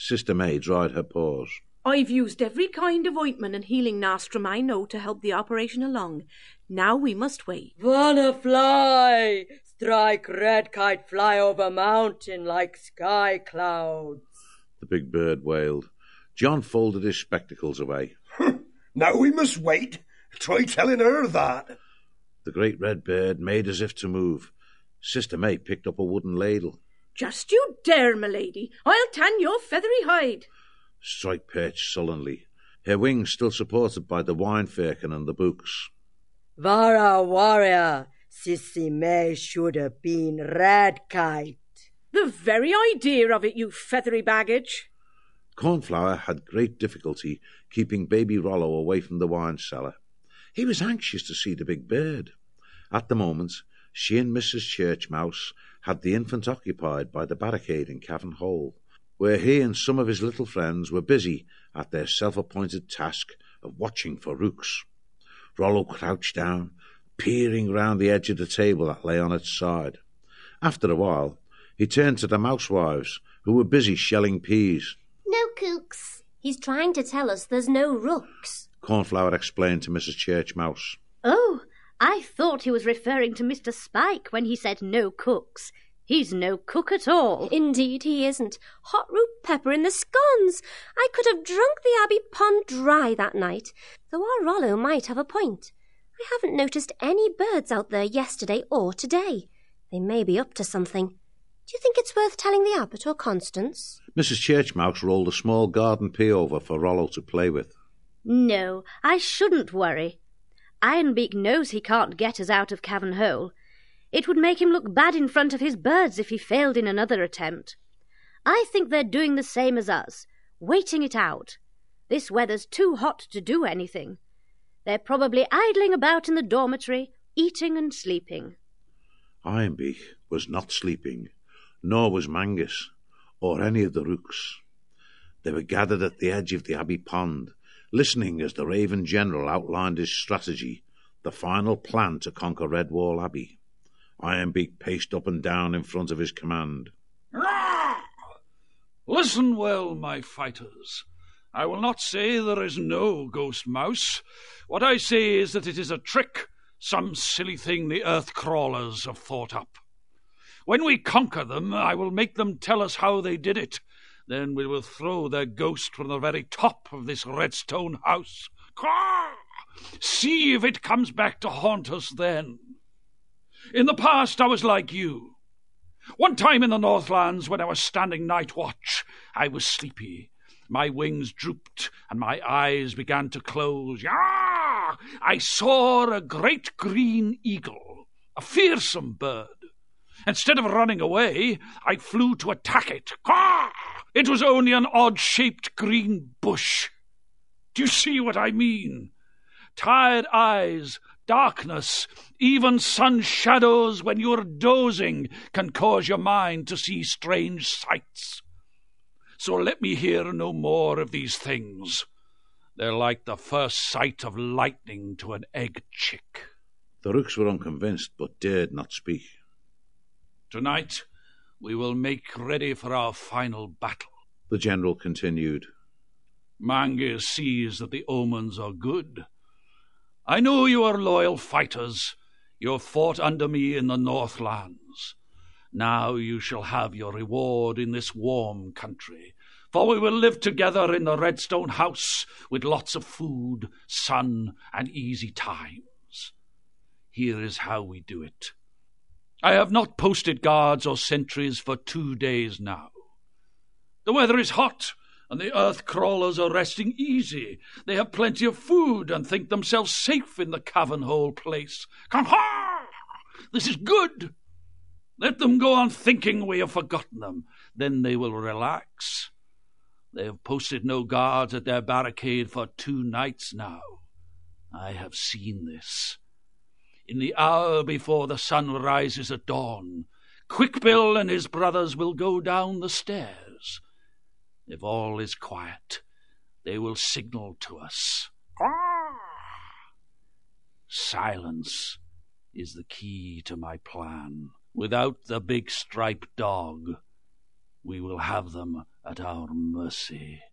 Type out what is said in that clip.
Sister May dried her paws. I've used every kind of ointment and healing nostrum I know to help the operation along. Now we must wait. Wanna fly, strike red kite, fly over mountain like sky clouds. The big bird wailed. John folded his spectacles away. Now we must wait. Try telling her that. The great red bird made as if to move. Sister May picked up a wooden ladle. Just you dare, my lady. I'll tan your feathery hide. Strike perched sullenly, her wings still supported by the wine firkin and the books. Vara warrior, Sissy May should have been red kite. The very idea of it, you feathery baggage. Cornflower had great difficulty keeping baby Rollo away from the wine cellar. He was anxious to see the big bird. At the moment, she and Mrs. Churchmouse had the infant occupied by the barricade in Cavan Hole, where he and some of his little friends were busy at their self-appointed task of watching for rooks. Rollo crouched down, peering round the edge of the table that lay on its side. After a while, he turned to the mousewives, who were busy shelling peas. No cooks. He's trying to tell us there's no rooks. Cornflower explained to Mrs. Churchmouse. Oh, I thought he was referring to Mr. Spike when he said no cooks. He's no cook at all. Indeed he isn't. Hot root pepper in the scones. I could have drunk the Abbey pond dry that night, though our Rollo might have a point. I haven't noticed any birds out there yesterday or today. They may be up to something. Do you think it's worth telling the Abbot or Constance? Mrs. Churchmouse rolled a small garden pea over for Rollo to play with. No, I shouldn't worry. Ironbeak knows he can't get us out of Cavan Hole. It would make him look bad in front of his birds if he failed in another attempt. I think they're doing the same as us, waiting it out. This weather's too hot to do anything. They're probably idling about in the dormitory, eating and sleeping. Ironbeak was not sleeping, nor was Mangus, or any of the rooks. They were gathered at the edge of the Abbey pond, listening as the Raven General outlined his strategy, the final plan to conquer Redwall Abbey. Ironbeak paced up and down in front of his command. Listen well, my fighters. I will not say there is no ghost mouse. What I say is that it is a trick, some silly thing the earth crawlers have thought up. When we conquer them, I will make them tell us how they did it. Then we will throw their ghost from the very top of this redstone house. See if it comes back to haunt us then. In the past, I was like you. One time in the Northlands, when I was standing night watch, I was sleepy. My wings drooped, and my eyes began to close. I saw a great green eagle, a fearsome bird. Instead of running away, I flew to attack it. It was only an odd-shaped green bush. Do you see what I mean? Tired eyes, darkness, even sun shadows when you're dozing can cause your mind to see strange sights. So let me hear no more of these things. They're like the first sight of lightning to an egg chick. The rooks were unconvinced, but dared not speak. Tonight we will make ready for our final battle, the general continued. Mangus sees that the omens are good. I know you are loyal fighters. You have fought under me in the Northlands. Now you shall have your reward in this warm country, for we will live together in the Redstone House with lots of food, sun, and easy times. Here is how we do it. I have not posted guards or sentries for 2 days now. The weather is hot, and the earth crawlers are resting easy. They have plenty of food and think themselves safe in the Cavan Hole place. Come on! This is good. Let them go on thinking we have forgotten them. Then they will relax. They have posted no guards at their barricade for 2 nights now. I have seen this. In the hour before the sun rises at dawn, Quickbill and his brothers will go down the stairs. If all is quiet, they will signal to us. Silence is the key to my plan. Without the big striped dog, we will have them at our mercy.